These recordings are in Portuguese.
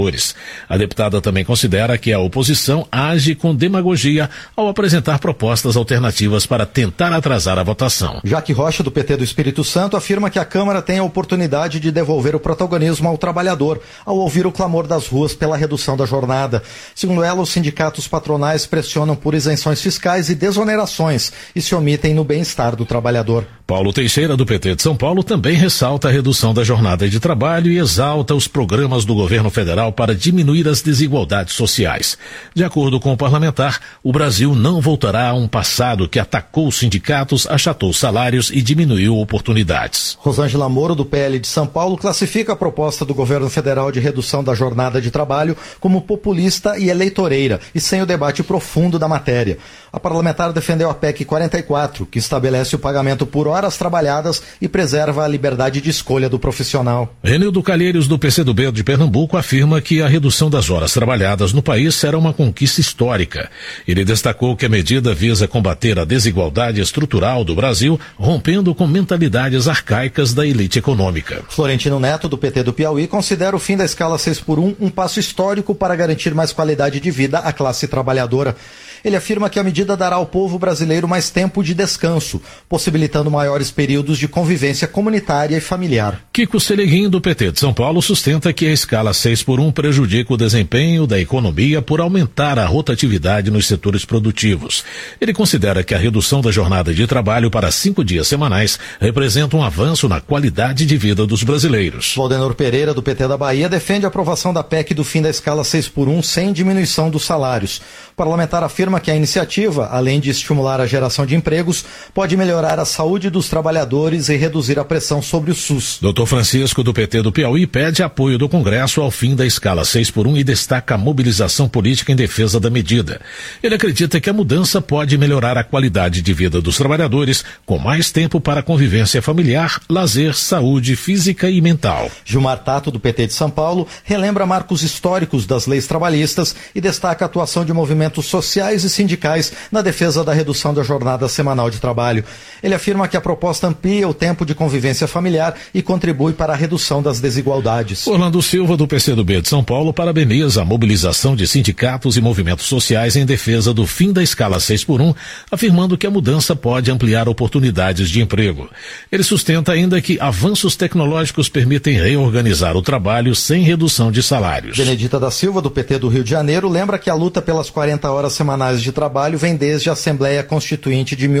A deputada também considera que a oposição age com demagogia ao apresentar propostas alternativas para tentar atrasar a votação. Jaque Rocha, do PT do Espírito Santo, afirma que a Câmara tem a oportunidade de devolver o protagonismo ao trabalhador, ao ouvir o clamor das ruas pela redução da jornada. Segundo ela, os sindicatos patronais pressionam por isenções fiscais e desonerações e se omitem no bem-estar do trabalhador. Paulo Teixeira, do PT de São Paulo, também ressalta a redução da jornada de trabalho e exalta os programas do governo federal para diminuir as desigualdades sociais. De acordo com o parlamentar, o Brasil não voltará a um passado que atacou os sindicatos, achatou salários e diminuiu oportunidades. Rosângela Moro, do PL de São Paulo, classifica a proposta do governo federal de redução da jornada de trabalho como populista e eleitoreira e sem o debate profundo da matéria. A parlamentar defendeu a PEC 44, que estabelece o pagamento por horas trabalhadas e preserva a liberdade de escolha do profissional. Renildo Calheiros, do PCdoB de Pernambuco, afirma que a redução das horas trabalhadas no país será uma conquista histórica. Ele destacou que a medida visa combater a desigualdade estrutural do Brasil, rompendo com mentalidades arcaicas da elite econômica. Florentino Neto, do PT do Piauí, considera o fim da escala 6x1 um passo histórico para garantir mais qualidade de vida à classe trabalhadora. Ele afirma que a medida dará ao povo brasileiro mais tempo de descanso, possibilitando maiores períodos de convivência comunitária e familiar. Kiko Seleguin, do PT de São Paulo, sustenta que a escala 6x1 prejudica o desempenho da economia por aumentar a rotatividade nos setores produtivos. Ele considera que a redução da jornada de trabalho para 5 dias semanais representa um avanço na qualidade de vida dos brasileiros. Valdenor Pereira, do PT da Bahia, defende a aprovação da PEC do fim da escala 6x1 sem diminuição dos salários. O parlamentar afirma que a iniciativa, além de estimular a geração de empregos, pode melhorar a saúde dos trabalhadores e reduzir a pressão sobre o SUS. Dr. Francisco, do PT do Piauí, pede apoio do Congresso ao fim da escala 6x1 e destaca a mobilização política em defesa da medida. Ele acredita que a mudança pode melhorar a qualidade de vida dos trabalhadores, com mais tempo para convivência familiar, lazer, saúde física e mental. Gilmar Tato, do PT de São Paulo, relembra marcos históricos das leis trabalhistas e destaca a atuação de movimentos sociais e sindicais na defesa da redução da jornada semanal de trabalho. Ele afirma que a proposta amplia o tempo de convivência familiar e contribui para a redução das desigualdades. Orlando Silva, do PCdoB de São Paulo, parabeniza a mobilização de sindicatos e movimentos sociais em defesa do fim da escala 6x1, afirmando que a mudança pode ampliar oportunidades de emprego. Ele sustenta ainda que avanços tecnológicos permitem reorganizar o trabalho sem redução de salários. Benedita da Silva, do PT do Rio de Janeiro, lembra que a luta pelas 40 horas semanais de trabalho vem desde a Assembleia Constituinte de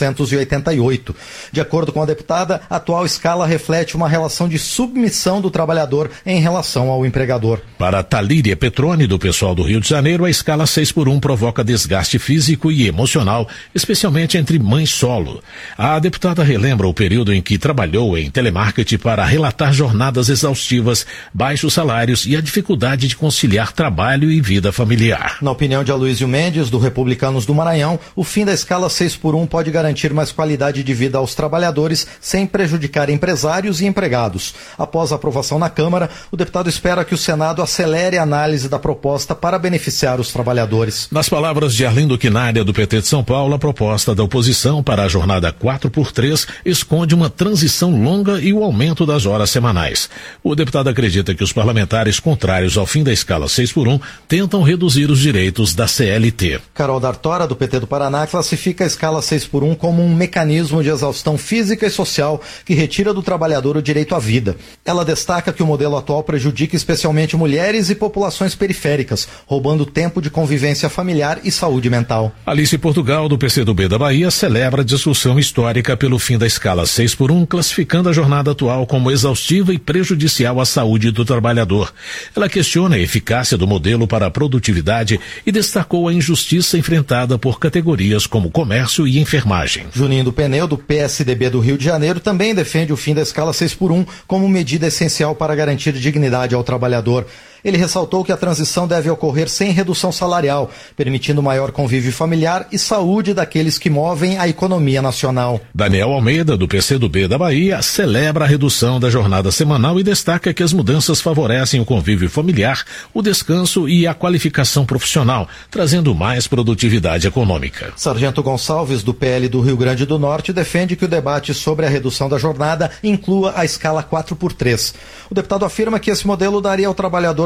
1988. De acordo com a deputada, a atual escala reflete uma relação de submissão do trabalhador em relação ao empregador. Para Talíria Petroni, do pessoal do Rio de Janeiro, a escala 6x1 provoca desgaste físico e emocional, especialmente entre mães solo. A deputada relembra o período em que trabalhou em telemarketing para relatar jornadas exaustivas, baixos salários e a dificuldade de conciliar trabalho e vida familiar. Na opinião de Aloysio Mendes, do Republicanos do Maranhão, o fim da escala 6x1 pode garantir mais qualidade de vida aos trabalhadores sem prejudicar empresários e empregados. Após a aprovação na Câmara, o deputado espera que o Senado acelere a análise da proposta para beneficiar os trabalhadores. Nas palavras de Arlindo Quinária, do PT de São Paulo, a proposta da oposição para a jornada 4x3 esconde uma transição longa e o aumento das horas semanais. O deputado acredita que os parlamentares contrários ao fim da escala 6x1 tentam reduzir os direitos da CLT. Carol D'Artora, do PT do Paraná, classifica a escala 6x1 como um mecanismo de exaustão física e social que retira do trabalhador o direito à vida. Ela destaca que o modelo atual prejudica especialmente mulheres e populações periféricas, roubando tempo de convivência familiar e saúde mental. Alice Portugal, do PCdoB da Bahia, celebra a discussão histórica pelo fim da escala 6x1, classificando a jornada atual como exaustiva e prejudicial à saúde do trabalhador. Ela questiona a eficácia do modelo para a produtividade e destacou a injustiça enfrentada por categorias como comércio e enfermagem. Juninho do Pneu, do PSDB do Rio de Janeiro, também defende o fim da escala 6x1 como medida essencial para garantir dignidade ao trabalhador. Ele ressaltou que a transição deve ocorrer sem redução salarial, permitindo maior convívio familiar e saúde daqueles que movem a economia nacional. Daniel Almeida, do PCdoB da Bahia, celebra a redução da jornada semanal e destaca que as mudanças favorecem o convívio familiar, o descanso e a qualificação profissional, trazendo mais produtividade econômica. Sargento Gonçalves, do PL do Rio Grande do Norte, defende que o debate sobre a redução da jornada inclua a escala 4x3. O deputado afirma que esse modelo daria ao trabalhador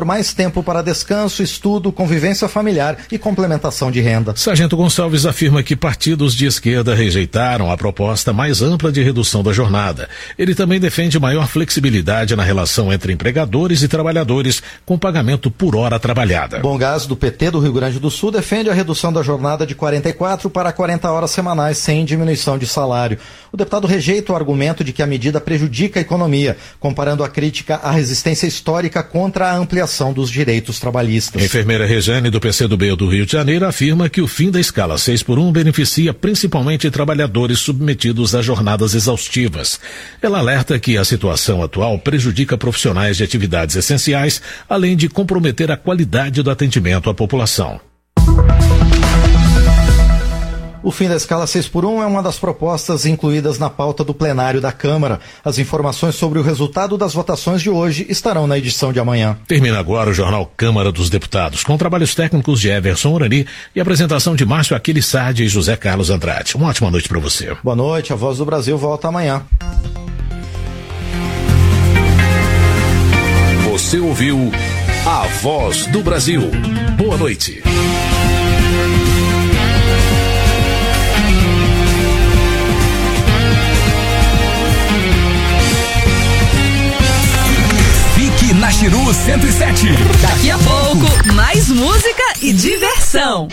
mais tempo para descanso, estudo, convivência familiar e complementação de renda. Sargento Gonçalves afirma que partidos de esquerda rejeitaram a proposta mais ampla de redução da jornada. Ele também defende maior flexibilidade na relação entre empregadores e trabalhadores com pagamento por hora trabalhada. Bom Gás, do PT do Rio Grande do Sul, defende a redução da jornada de 44 para 40 horas semanais sem diminuição de salário. O deputado rejeita o argumento de que a medida prejudica a economia, comparando a crítica à resistência histórica contra a ampliação dos direitos trabalhistas. A enfermeira Rejane, do PCdoB do Rio de Janeiro, afirma que o fim da escala 6x1 beneficia principalmente trabalhadores submetidos a jornadas exaustivas. Ela alerta que a situação atual prejudica profissionais de atividades essenciais, além de comprometer a qualidade do atendimento à população. O fim da escala 6x1 é uma das propostas incluídas na pauta do plenário da Câmara. As informações sobre o resultado das votações de hoje estarão na edição de amanhã. Termina agora o Jornal Câmara dos Deputados, com trabalhos técnicos de Everson Urani e apresentação de Márcio Aquiles Sade e José Carlos Andrade. Uma ótima noite para você. Boa noite, a Voz do Brasil volta amanhã. Você ouviu A Voz do Brasil. Boa noite. Fique na Chiru 107. Daqui a pouco, mais música e diversão.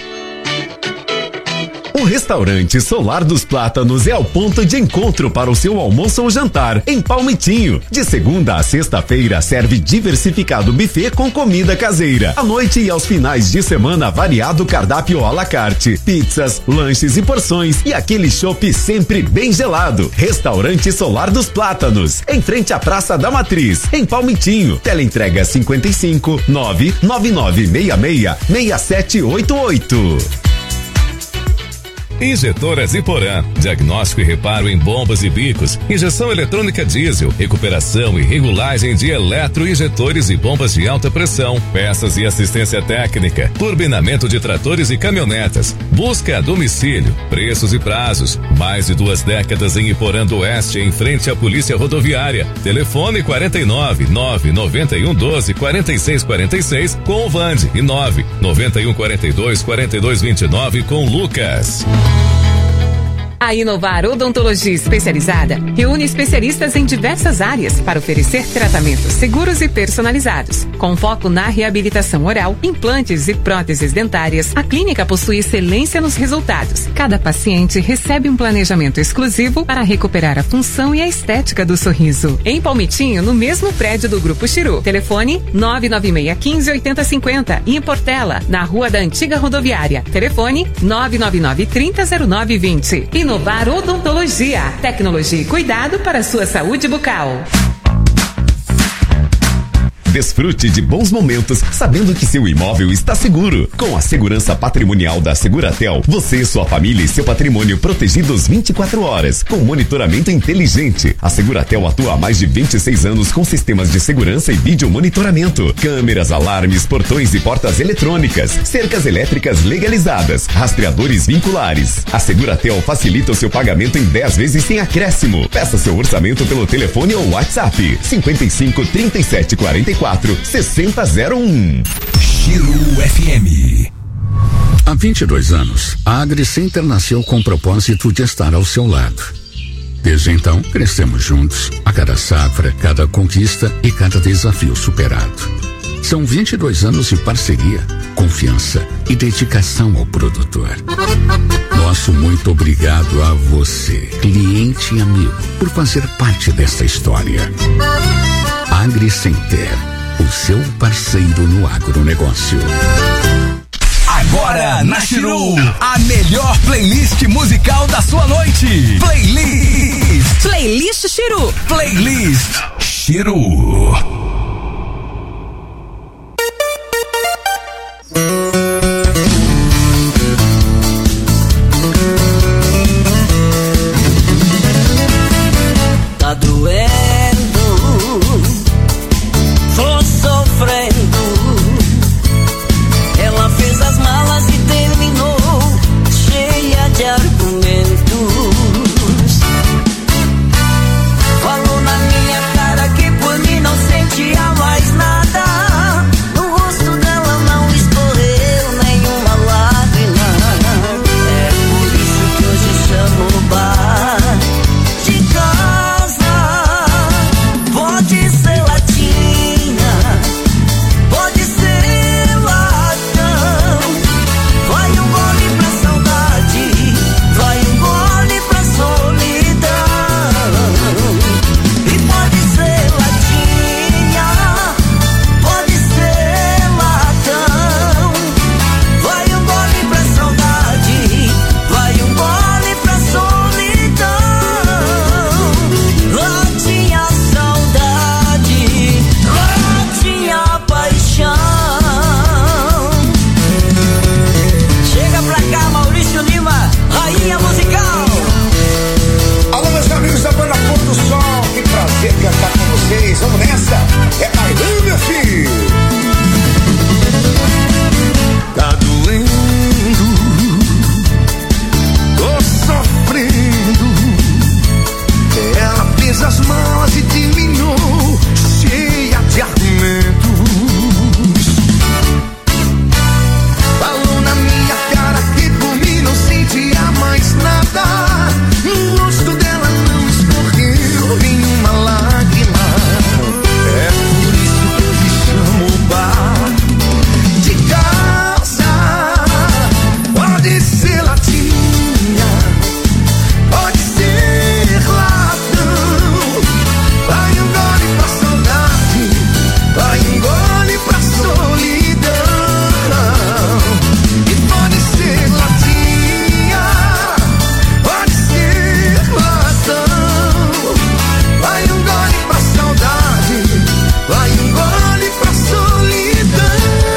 O restaurante Solar dos Plátanos é o ponto de encontro para o seu almoço ou jantar, em Palmitinho. De segunda a sexta-feira, serve diversificado buffet com comida caseira. À noite e aos finais de semana, variado cardápio à la carte, pizzas, lanches e porções, e aquele chopp sempre bem gelado. Restaurante Solar dos Plátanos, em frente à Praça da Matriz, em Palmitinho. Teleentrega 55 99966 6788. Injetoras Iporã, diagnóstico e reparo em bombas e bicos, injeção eletrônica diesel, recuperação e regulagem de eletroinjetores e bombas de alta pressão, peças e assistência técnica, turbinamento de tratores e caminhonetas, busca a domicílio, preços e prazos, mais de 2 décadas em Iporã do Oeste, em frente à Polícia Rodoviária. Telefone 49 991 12 46 46 com o Vande e 9 91 42 42 29 com Lucas. A Inovar Odontologia Especializada reúne especialistas em diversas áreas para oferecer tratamentos seguros e personalizados. Com foco na reabilitação oral, implantes e próteses dentárias, a clínica possui excelência nos resultados. Cada paciente recebe um planejamento exclusivo para recuperar a função e a estética do sorriso. Em Palmitinho, no mesmo prédio do Grupo Chiru. Telefone 99615-8050 e em Portela, na Rua da Antiga Rodoviária. Telefone 999-300920. Inovar Odontologia, tecnologia e cuidado para a sua saúde bucal. Desfrute de bons momentos sabendo que seu imóvel está seguro. Com a segurança patrimonial da Seguratel, você, sua família e seu patrimônio protegidos 24 horas, com monitoramento inteligente. A Seguratel atua há mais de 26 anos com sistemas de segurança e vídeo monitoramento, câmeras, alarmes, portões e portas eletrônicas, cercas elétricas legalizadas, rastreadores vinculares. A Seguratel facilita o seu pagamento em 10 vezes sem acréscimo. Peça seu orçamento pelo telefone ou WhatsApp 55 37 44 6001. Chiru FM. Há 22 anos, a AgriCenter nasceu com o propósito de estar ao seu lado. Desde então, crescemos juntos, a cada safra, cada conquista e cada desafio superado. São 22 anos de parceria, confiança e dedicação ao produtor. Nosso muito obrigado a você, cliente e amigo, por fazer parte desta história. AgriCenter, o seu parceiro no agronegócio. Agora na Chiru, a melhor playlist musical da sua noite. Playlist Chiru. Playlist Chiru. Tá doendo, tô sofrendo. Ela fez as malas e terminou, cheia de argumentos. Falou na minha cara que por mim não sente prazer cantar com vocês. Vamos nessa. É bailando, meu filho. Tá doendo, tô sofrendo. Ela fez as malas e terminou cheia de argumentos. Falou na minha cara que por mim não sentia mais nada. No rosto dela não escorreu nenhuma lágrima. É por isso que eu te chamo o bar de casa. Pode ser latinha, pode ser latão. Vai um gole pra saudade, vai um gole pra solidão. E pode ser latinha, pode ser latão. Vai um gole pra saudade, vai um gole pra solidão.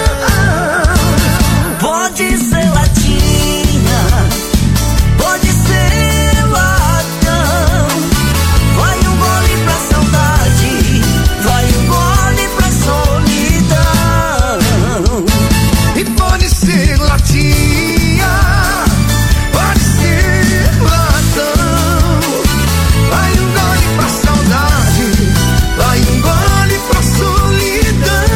Pode ser latinha, pode ser latão. Vai um gole pra saudade, vai um gole pra solidão. E pode ser latinha, pode ser latão. Vai um gole pra saudade, vai um gole pra solidão.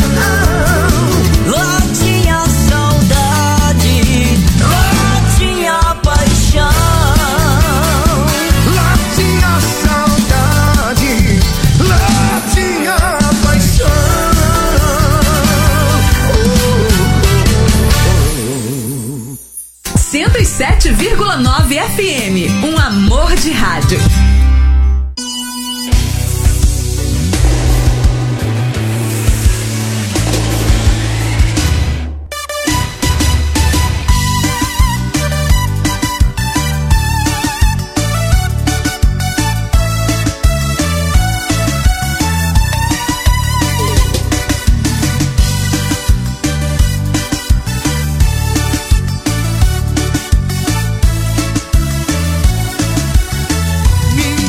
Latinha saudade, latinha paixão. Latinha saudade, latinha paixão. 107,9 FM, um amor de rádio. Me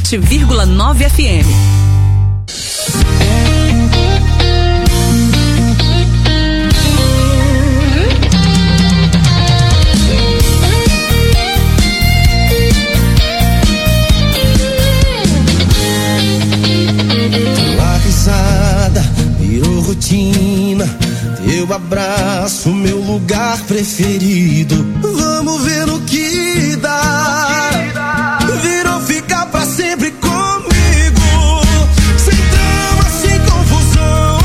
107,9 FM. Tua risada virou rotina, teu abraço, meu lugar preferido. Vamos ver no que dá. Virou ficar pra sempre comigo, sem drama, sem confusão,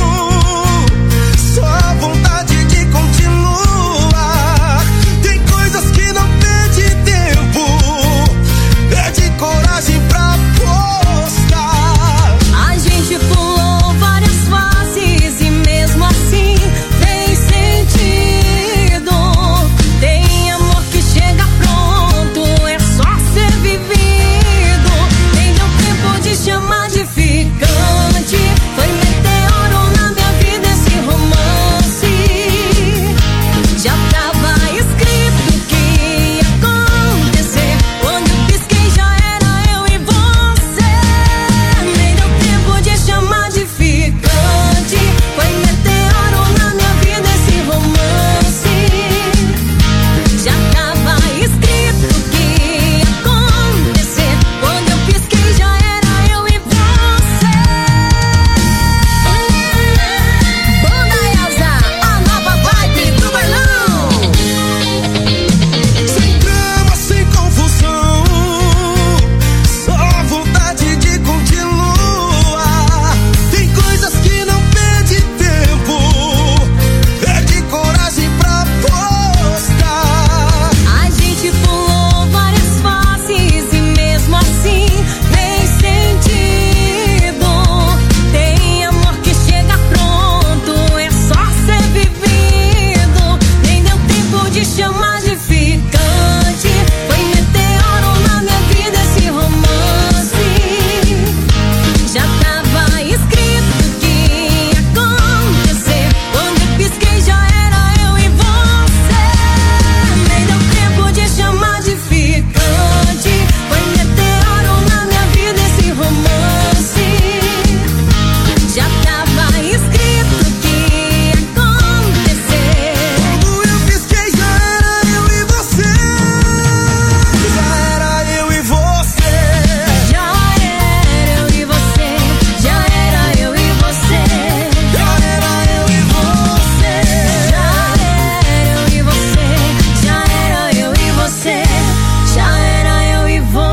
só vontade de continuar. Tem coisas que não perde tempo, perde coragem pra postar. A gente pulou várias fases e mesmo assim tem sentido. Tem amor que chega pronto, é só ser vivido. Nem deu tempo de chamar de ficante, foi meteoro na minha vida esse romance. Já tava escrito que ia acontecer, quando eu pisquei já era eu e você. Nem deu tempo de chamar de ficante, foi meteoro na minha vida esse romance. Já tava escrito que ia acontecer, quando eu pisquei já era eu e você. Banda Elza, a nova vibe do bailão. Sem drama, sem confusão, só vontade de continuar. Tem coisas que não perde tempo, perde coragem pra postar. A gente pulou várias fases e mesmo assim tem sentido. Tem amor que chega pronto, é só ser vivido. Nem deu tempo de chamar de ficante, foi meteoro na minha vida esse romance. Já tava escrito que ia acontecer, quando eu pisquei já era eu e você. Nem deu tempo de chamar de ficante, foi meteoro na minha vida esse romance. Já tava escrito que ia acontecer. Quando eu pisquei já era eu e você. Já era eu e você. Já era eu e você. Já era eu e você. Já era eu e você. Já era eu e você. Já era eu e você. Já era eu e você.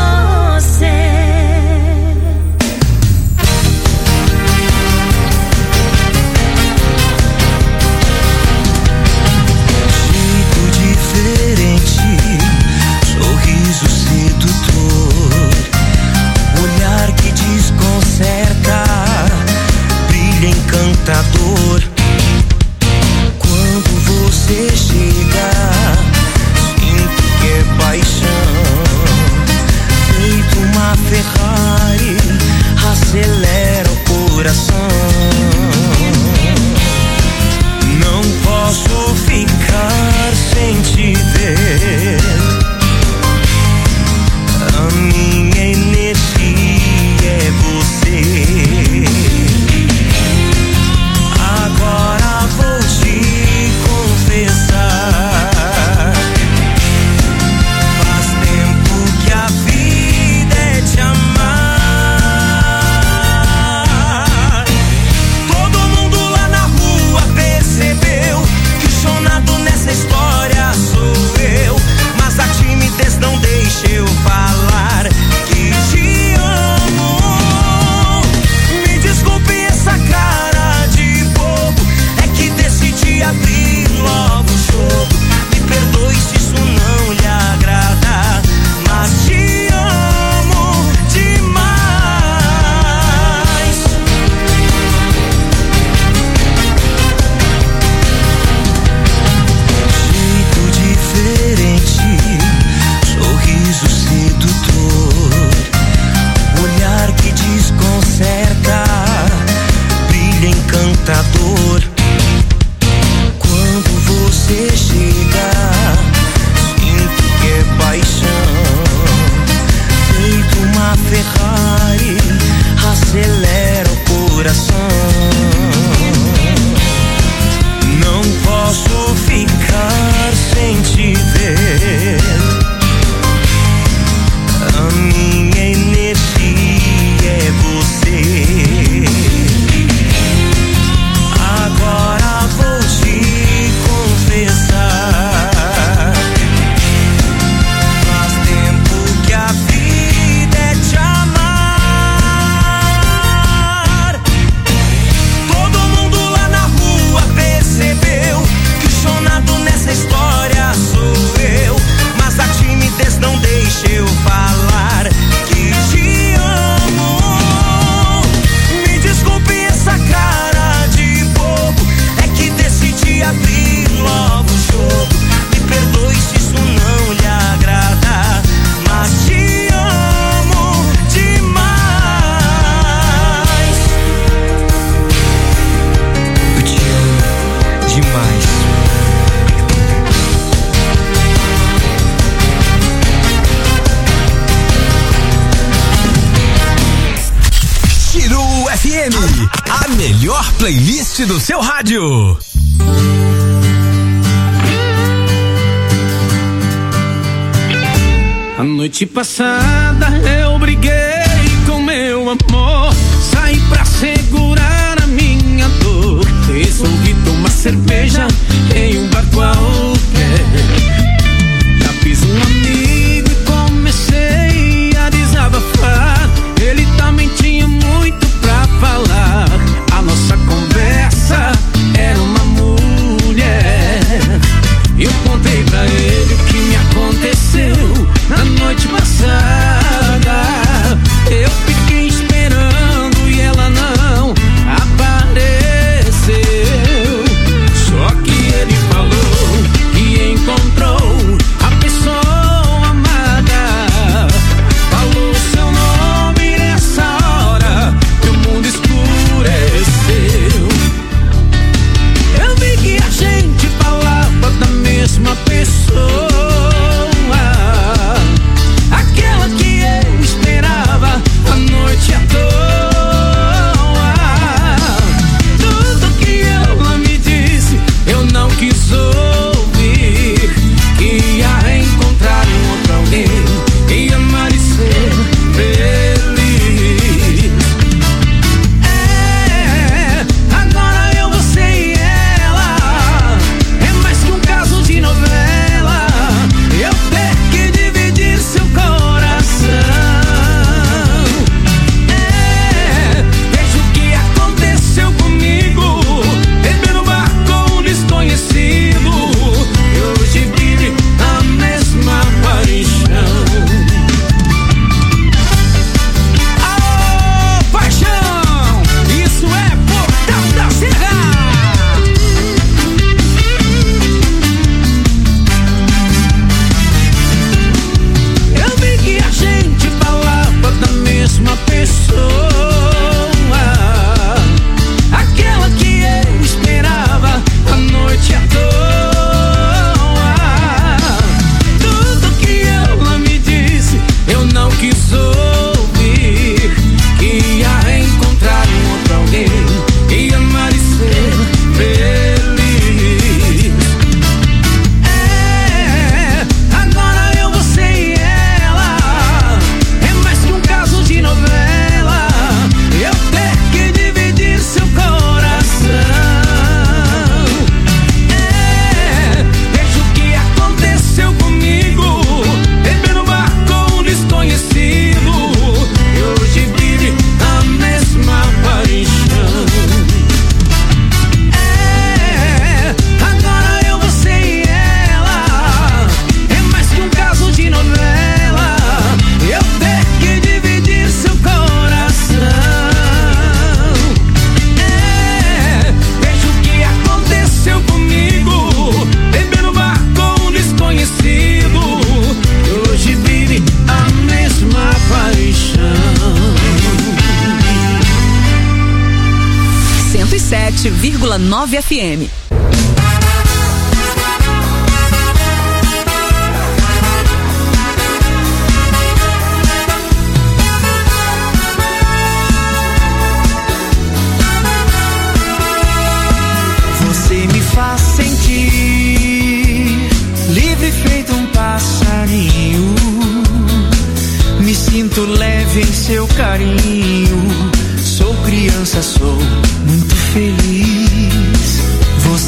Jeito diferente, sorriso sedutor, olhar que desconcerta, brilho encantador. Quando você chega, sinto que é paixão. Feito uma Ferrari, acelera o coração. Não posso ficar sem te ver. A minha energia é você. Agora vou te confessar. Faz tempo que a vida é te amar. Todo mundo lá na rua percebeu que o chonado nessa história sou eu. Mas a timidez não deixa eu falar que te amo. Me desculpe essa cara de bobo, é que decidi abrir logo o jogo. Me perdoe se isso não lhe agrada, mas te amo demais. Jeito diferente, sorriso sedutor, olhar que desconcerta, brilho encantador. Quando você chega, sinto que é paixão. Feito uma Ferrari, FM, a melhor playlist do seu rádio. A noite passada eu briguei com meu amor, saí pra segurar a minha dor, resolvi tomar cerveja em um bar qualquer. Já fiz um amigo e comecei a desabafar, ele também tinha muito pra falar. A nossa conversa era uma mulher. Eu contei pra ele o que me aconteceu na noite passada. Eu fiquei esperando e ela não apareceu. Só que ele falou que encontrou a pessoa amada. Falou seu nome nessa hora, meu mundo escureceu. Eu vi que a gente falava da mesma pessoa, aquela que eu esperava a noite à toa. Tudo que ela me disse eu não quis ouvir, que ia encontrar um outro alguém, ia amar e ser feliz. Agora eu, você e ela é mais que um caso de novela. Eu ter que dividir seu coração. Veja o que aconteceu comigo, beber no bar com um desconhecido, e hoje vive a mesma paixão. Alô, paixão, isso é Portal da Serra. Eu vi que a gente falava da mesma pessoa, aquela que eu esperava a noite à toa. Tudo que ela me disse eu não quis ouvir, que ia encontrar um outro alguém, ia amar e ser feliz. Agora eu, você e ela é mais que um caso de novela. Eu ter que dividir seu coração. Veja o que aconteceu comigo, beber no bar com um desconhecido, e hoje vive a mesma paixão. Agora eu, você e ela é mais que um caso de novela. Eu ter que dividir seu coração. Veja o que aconteceu comigo, beber no bar com um desconhecido, e hoje vive a mesma paixão. 107,9 FM. Você me faz sentir livre feito um passarinho. Me sinto leve em seu carinho. Sou criança, sou muito feliz. Você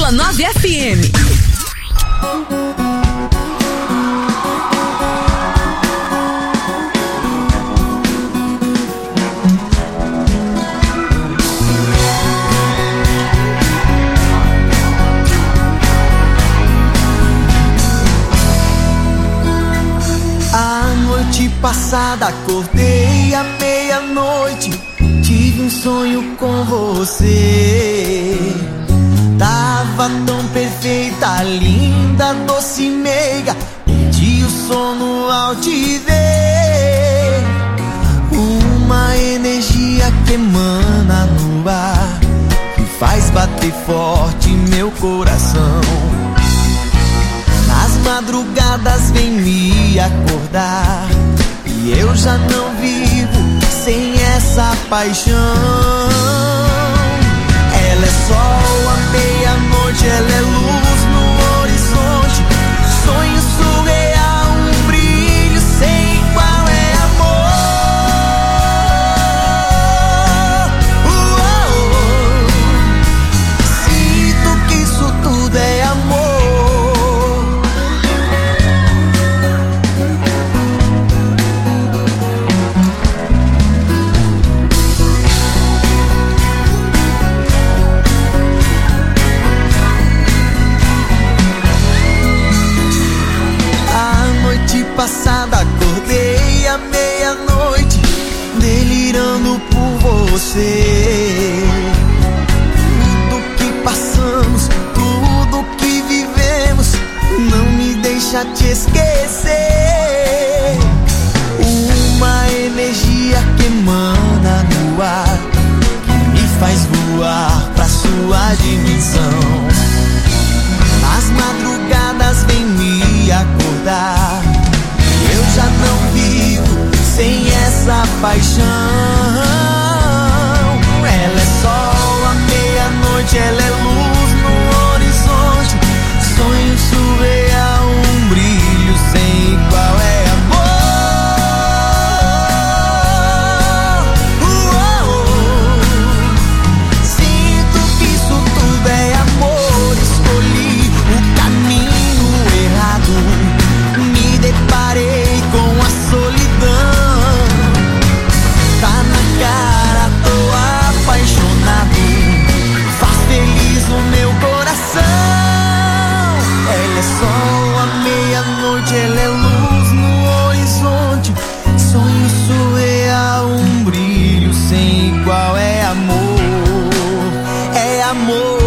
100,9 FM. Passada acordei à meia-noite, tive um sonho com você. Tava tão perfeita, linda, doce e meiga, perdi o sono ao te ver. Uma energia que emana no ar, que faz bater forte meu coração. Nas madrugadas vem me acordar, e eu já não vivo sem essa paixão. Ela é sol à meia-noite, ela é luz no horizonte, sonho surreal, um brilho sem igual, é amor. Sinto que isso tudo é amor. Passada acordei à meia-noite, delirando por você. Tudo que passamos, tudo que vivemos, não me deixa te esquecer. Uma energia que emana no ar, que me faz voar pra sua dimensão. Nas madrugadas vem me acordar, eu já não vivo sem essa paixão. Ela é sol à meia-noite, ela é luz no horizonte, sonho surreal, um brilho sem igual, é amor. Sinto que isso tudo é amor. Escolhi o caminho errado, me deparei com a solidão. Tá na cara, tô apaixonado, faz feliz o meu coração. Ela é sol à meia-noite, ela é luz no horizonte, sonho surreal, um brilho sem igual, é amor, é amor.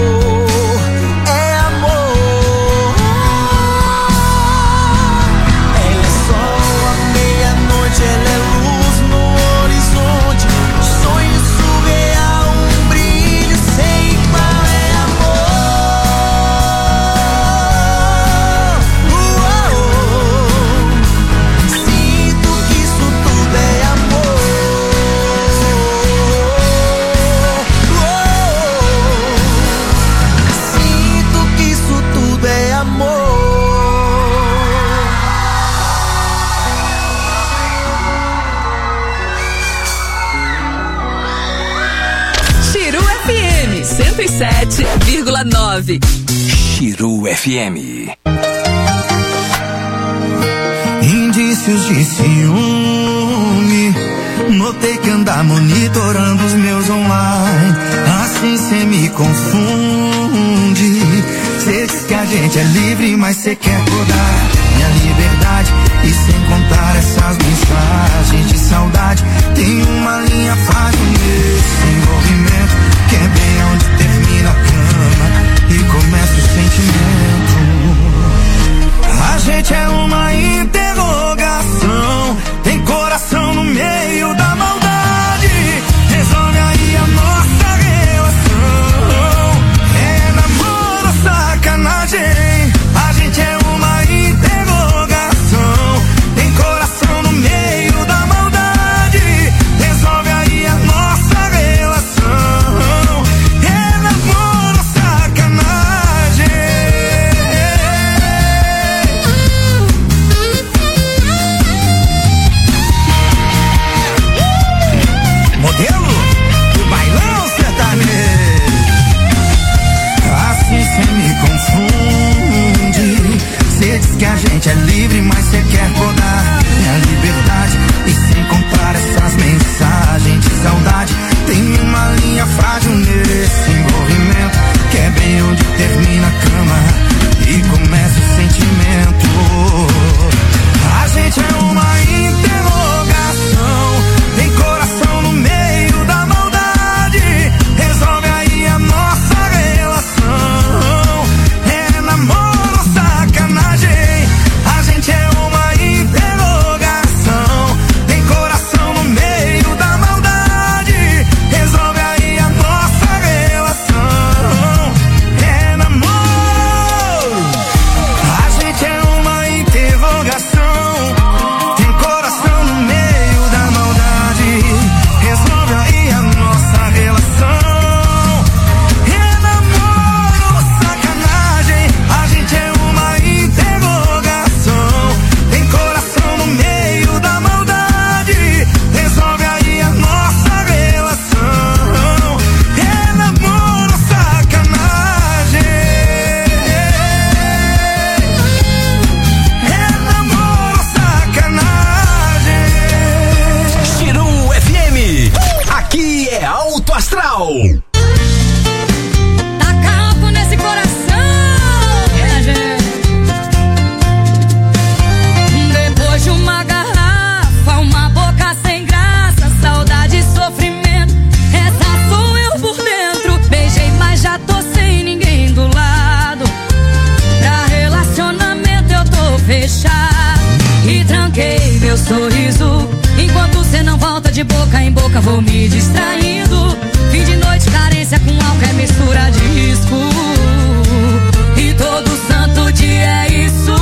Ela é luz no horizonte, sonho surreal, um brilho sem igual, é amor. Sinto que isso tudo é amor. Sinto que isso tudo é amor. Chiru FM 107,9. Chiru FM. Indícios de ciúme, notei que anda monitorando os meus online. Assim cê me confunde. Cê diz que a gente é livre, mas cê quer podar minha liberdade. E sem contar essas mensagens de saudade, tem uma linha fácil nesse envolvimento, que é bem onde termina a cama e começa o sentimento. A gente é uma interrogação, tem coração no meio da maldade. Resolve aí a nossa relação, é namoro ou sacanagem. A gente é uma interrogação, tem coração no meio da maldade. Resolve aí a vou me distraindo. Fim de noite, carência com álcool é mistura de risco. E todo santo dia é isso.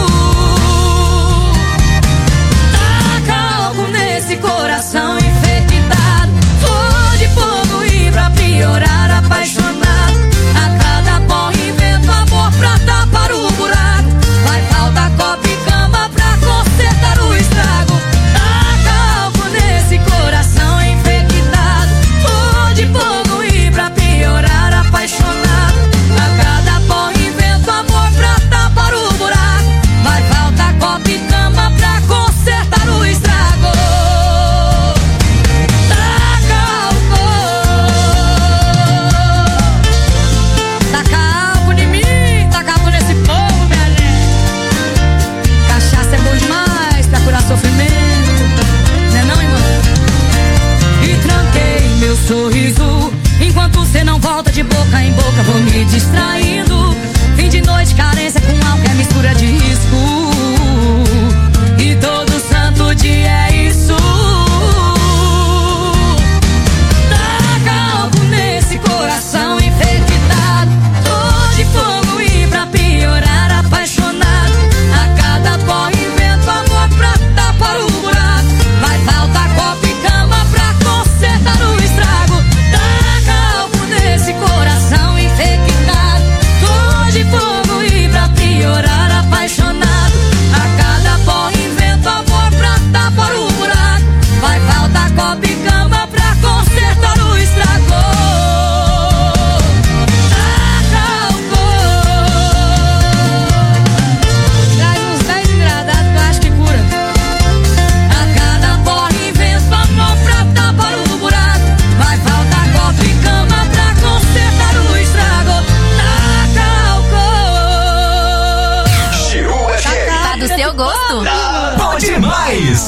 Taca álcool nesse coração infectado. Flor de fogo e pra piorar apaixonado. A cada porre invento amor pra tapar o buraco. Vai faltar copo e cama pra consertar o estrago. Taca álcool nesse coração infectado. Flor de fogo e pra piorar apaixonado. A cada porre invento amor pra tapar o buraco. Vai faltar copo e cama pra consertar o estrago. Taca álcool em mim, taca álcool nesse povo, minha gente. Cachaça é bom demais pra curar sofrimento, né não, irmão? E tranquei meu sorriso enquanto cê não volta de boca em boca, vou me distraindo. Fim de noite, carência com álcool é mistura de risco. E todo santo dia é isso. Taca álcool nesse coração infectado. Tô de fogo e pra piorar apaixonado. A cada porre invento amor pra tapar o buraco. Vai faltar copo e cama pra consertar o estrago. Taca álcool nesse coração infectado. Tô de fogo e pra piorar apaixonado. A cada porre invento amor pra tapar o buraco. Vai faltar copo e cama pra consertar o estrago. Taca álcool. Traz uns 10 engradados que eu acho que cura. A cada porre invento amor pra tapar o buraco. Vai faltar copo e cama pra consertar o estrago. Taca álcool. Giru FM. Tá do seu gosto? Bom demais!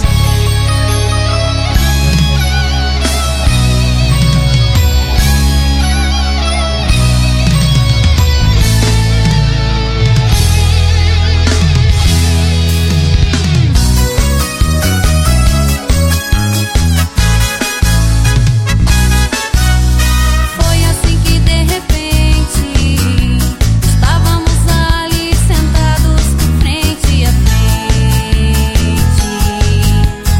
Foi assim que de repente estávamos ali sentados frente a frente.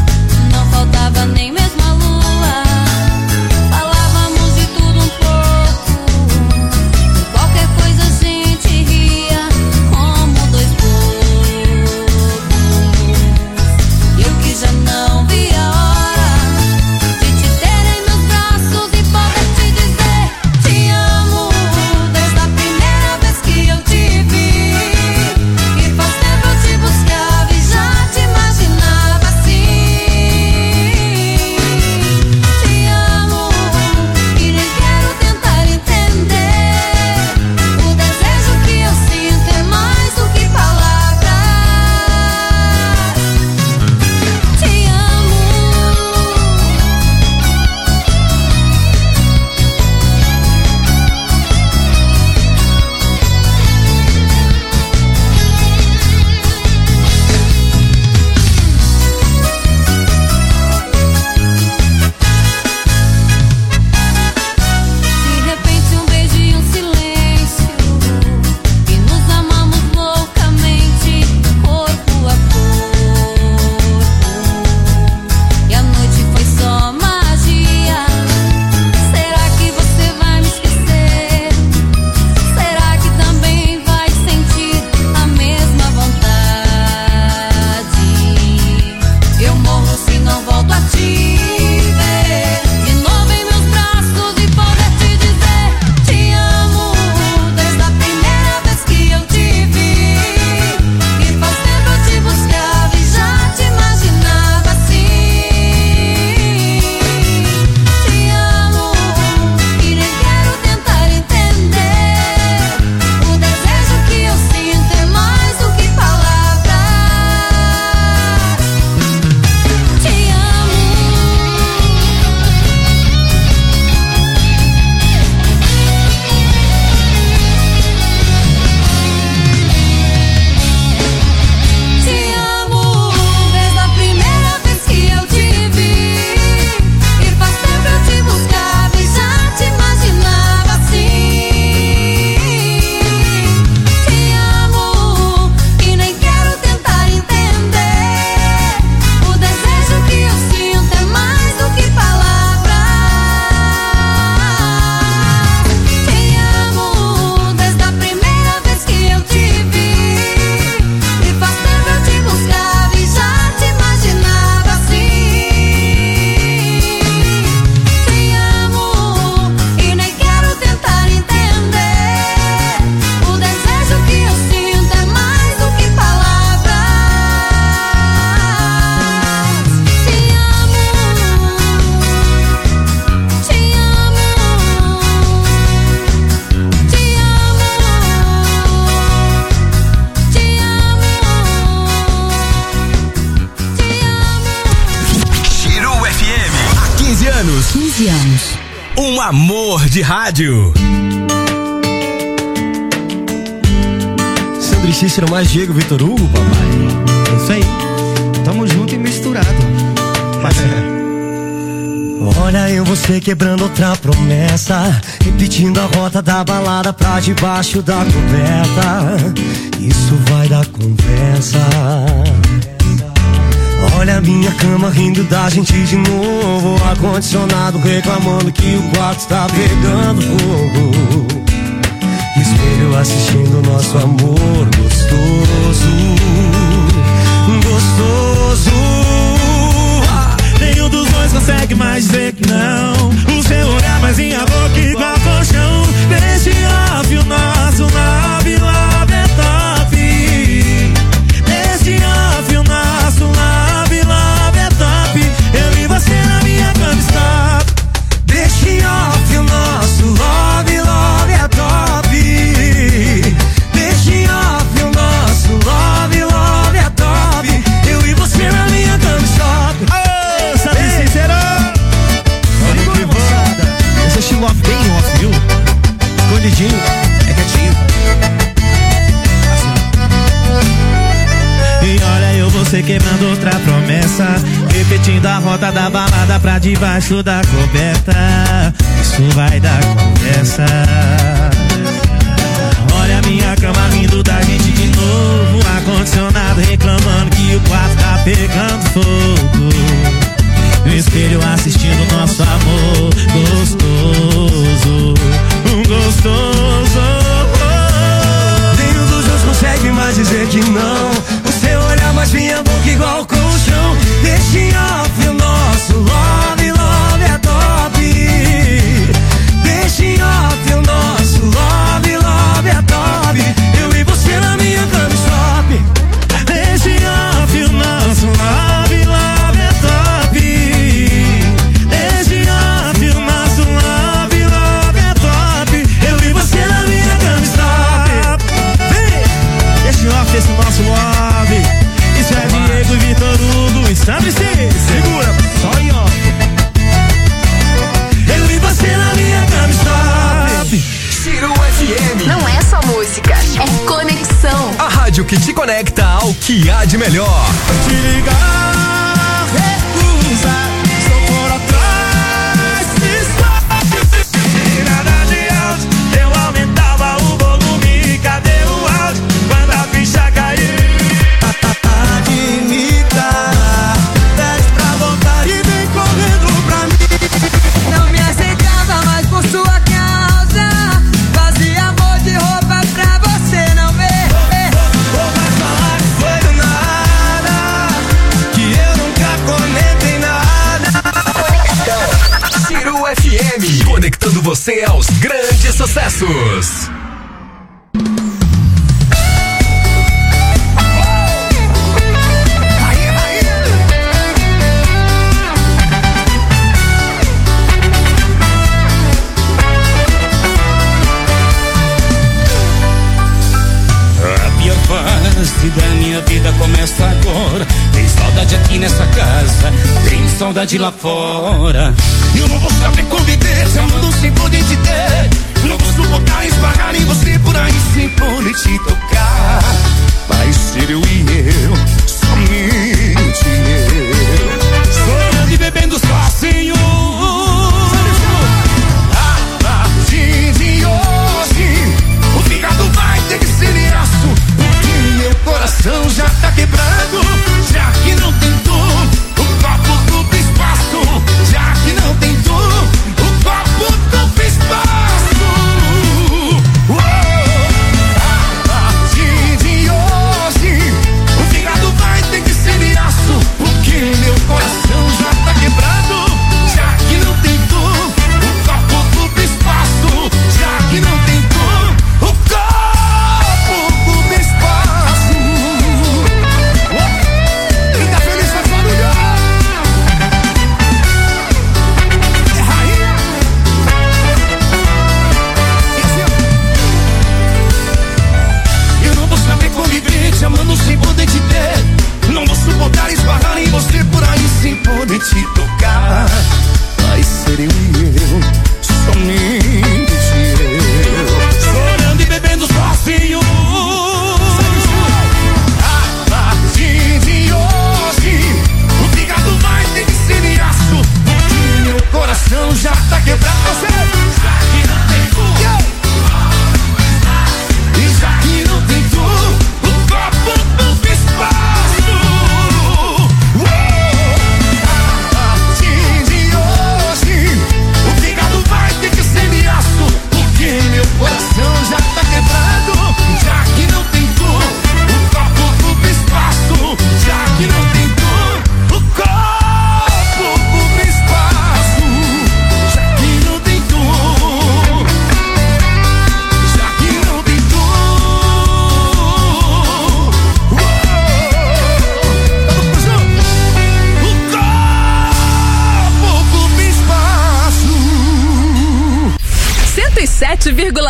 15 anos. Um amor de rádio. Sandro e Cícero mais Diego Vitor Hugo, papai. É isso aí. Tamo junto e misturado. Olha eu você quebrando outra promessa, repetindo a rota da balada pra debaixo da coberta. Isso vai dar conversa. Olha a minha cama rindo da gente de novo, ar-condicionado reclamando que o quarto está pegando fogo. Espelho assistindo nosso amor gostoso, gostoso. Nenhum dos dois consegue mais dizer que não. O seu olhar mais minha boca igual colchão. Deixe óbvio nosso love, love é top. Deixe óbvio nosso love, love é top. Eu e você na minha cama stop. Deixe óbvio nosso love, love é top. Deixe óbvio nosso love, love é top. Eu e você na minha cama stop. Esse estilo off bem off, viu? Escondidinho, é quietinho. E olha eu você quebrando outra promessa, repetindo a rota da balada pra debaixo da coberta. Isso vai dar conversa. Olha a minha cama rindo da gente de novo, ar-condicionado reclamando que o quarto tá pegando fogo. No espelho assistindo nosso amor gostoso, gostoso. Nenhum dos dois consegue mais dizer que não. O seu olhar mais minha boca igual colchão. Deixe off o nosso love, love é top. Deixe off o nosso love, love é top. Eu e você na minha cama stop. Deixe off o nosso love, love é top. Deixe off o nosso love, love é top. Eu e você na minha cama stop. Vem! Deixe off esse nosso love. Isso é Diego e Vitor Hugo e Sandro e Cícero. Segura, só em off. Eu e você na minha cama stop. Ciro FM. Não é só música, é conexão. A rádio que te conecta ao que há de melhor. Te ligar, recusa, estou por atrás, e nada adianta. Eu aumentava o volume, cadê o áudio? Quando a ficha caiu. Admita, desce pra voltar e vem correndo pra mim. Não me aceitava mais por sua causa. Fazia amor de roupa pra você não ver. Vou mais falar que foi do nada, que eu nunca comentei nada. Conexão Ciro FM, conectando você aos grandes sucessos. fase da minha vida começa agora. Tem saudade aqui nessa casa, tem saudade lá fora. Eu não vou saber conviver se eu mundo sem poder te ter. Não vou suportar esbarrar em você por aí sem poder te tocar. Vai ser eu e eu, somente eu. Sonhando e bebendo sozinho. A partir de hoje, o fígado vai ter que ser aço, porque meu coração já tá quebrado. Já que não tem tu, o copo duplo espaço. Já que não tem tu, o copo duplo espaço. A partir de hoje,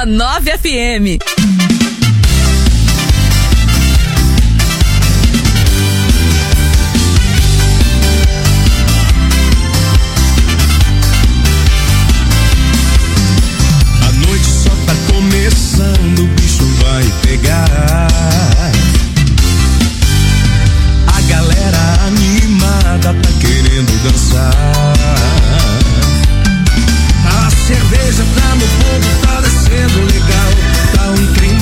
89 FM. A noite só tá começando, o bicho vai pegar. A galera animada tá querendo dançar. A cerveja tá no ponto, tá descendo legal. Tá um trem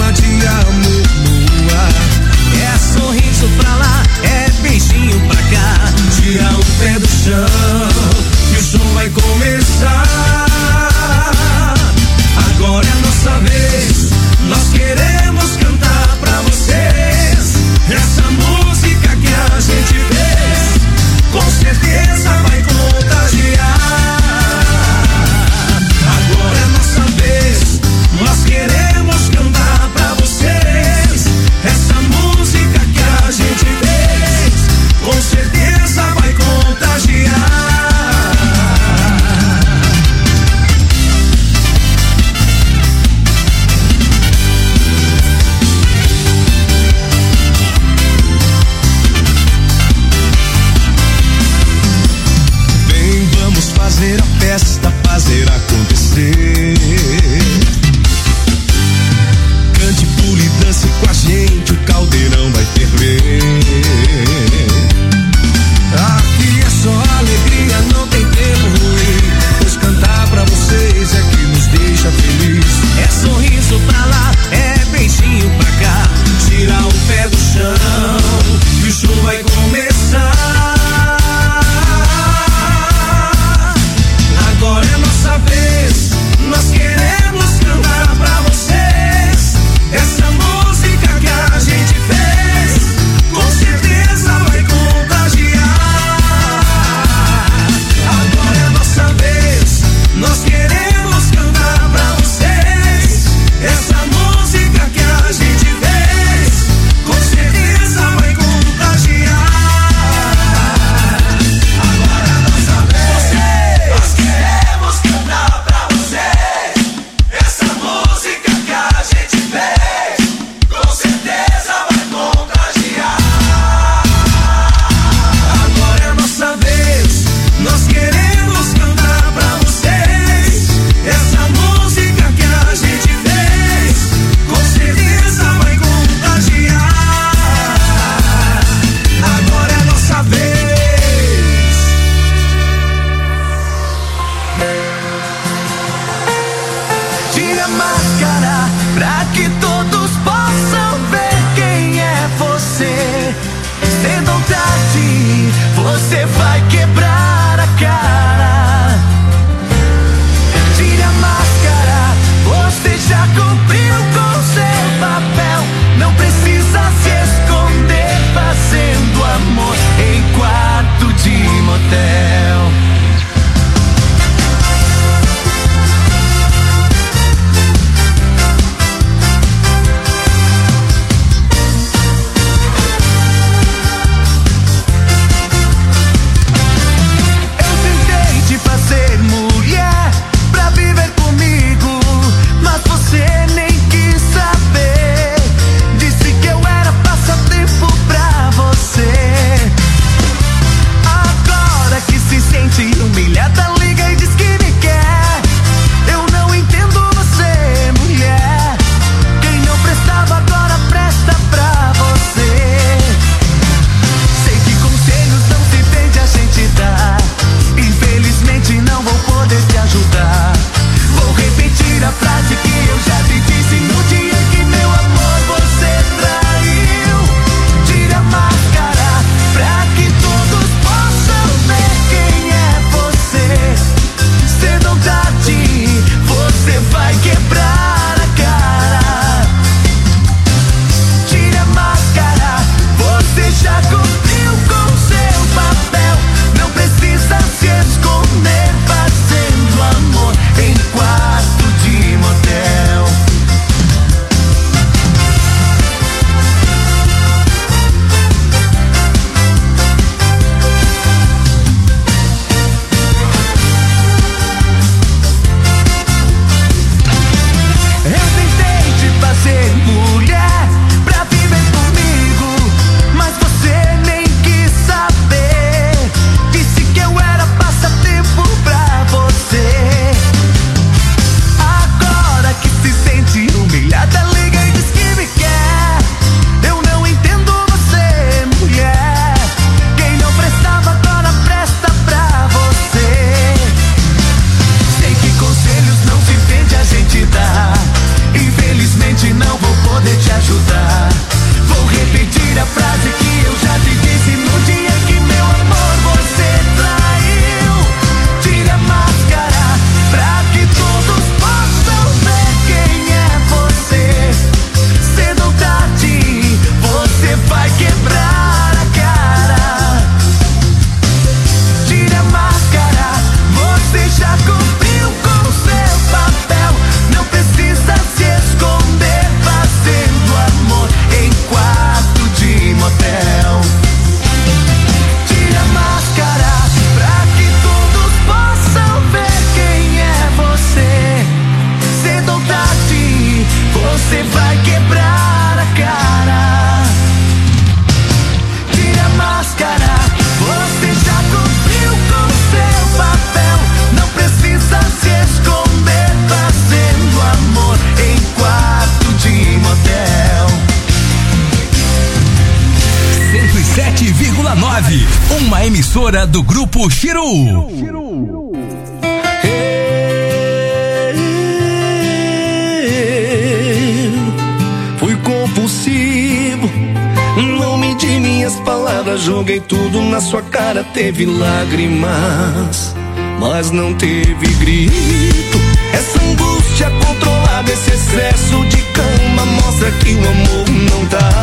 97,9. Uma emissora do Grupo Chiru. Fui compulsivo, não medi minhas palavras, joguei tudo na sua cara. Teve lágrimas, mas não teve grito. Essa angústia controlada, esse excesso de cama mostra que o amor não tá